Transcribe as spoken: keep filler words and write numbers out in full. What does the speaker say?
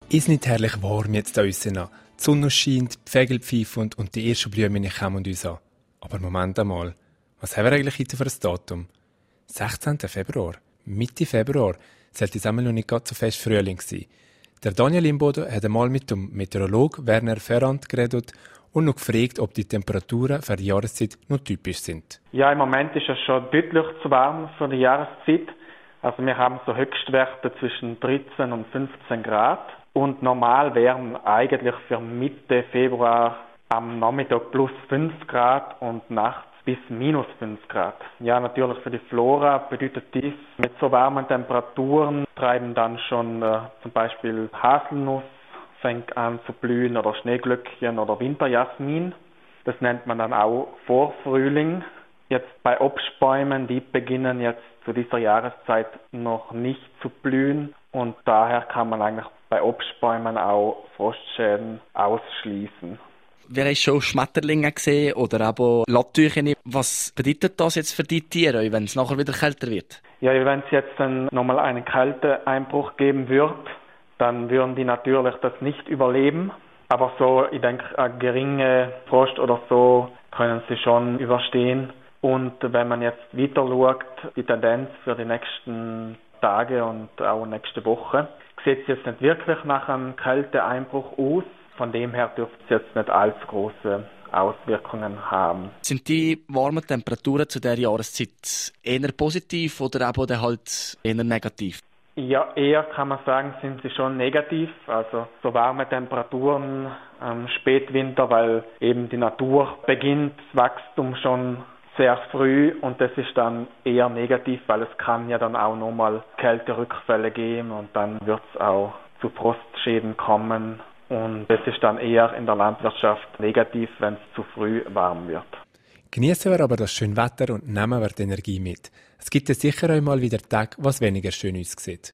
Ist nicht herrlich warm jetzt da draussen? Die Sonne scheint, die Vögel pfeifen und die ersten Blümchen kommen uns an. Aber Moment einmal, was haben wir eigentlich heute für ein Datum? sechzehnten Februar, Mitte Februar, sollte es einmal noch nicht ganz so fest Frühling sein. Der Daniel Imboden hat einmal mit dem Meteorologen Werner Ferrand geredet und noch gefragt, ob die Temperaturen für die Jahreszeit noch typisch sind. Ja, im Moment ist es schon deutlich zu warm für die Jahreszeit. Also wir haben so Höchstwerte zwischen dreizehn und fünfzehn Grad. Und normal wären eigentlich für Mitte Februar am Nachmittag plus fünf Grad und nachts bis minus fünf Grad. Ja, natürlich für die Flora bedeutet dies, mit so warmen Temperaturen treiben dann schon äh, zum Beispiel Haselnuss, fängt an zu blühen oder Schneeglöckchen oder Winterjasmin. Das nennt man dann auch Vorfrühling. Jetzt bei Obstbäumen, die beginnen jetzt zu dieser Jahreszeit noch nicht zu blühen und daher kann man eigentlich bei Obstbäumen auch Frostschäden ausschließen. Wir haben schon Schmetterlinge gesehen oder aber Lattüchen. Was bedeutet das jetzt für die Tiere, wenn es nachher wieder kälter wird? Ja, wenn es jetzt dann nochmal einen Kälteeinbruch geben wird, dann würden die natürlich das nicht überleben. Aber so, ich denke, eine geringe Frost oder so können sie schon überstehen. Und wenn man jetzt weiter schaut, die Tendenz für die nächsten Tage und auch nächste Woche, sieht es jetzt nicht wirklich nach einem Kälteeinbruch aus. Von dem her dürfte es jetzt nicht allzu große Auswirkungen haben. Sind die warmen Temperaturen zu dieser Jahreszeit eher positiv oder eben halt eher negativ? Ja, eher kann man sagen, sind sie schon negativ. Also so warme Temperaturen im Spätwinter, weil eben die Natur beginnt, das Wachstum schon sehr früh und das ist dann eher negativ, weil es kann ja dann auch nochmal Kälterückfälle geben und dann wird es auch zu Frostschäden kommen. Und das ist dann eher in der Landwirtschaft negativ, wenn es zu früh warm wird. Genießen wir aber das schöne Wetter und nehmen wir die Energie mit. Es gibt ja sicher einmal wieder Tage, was weniger schön aussieht.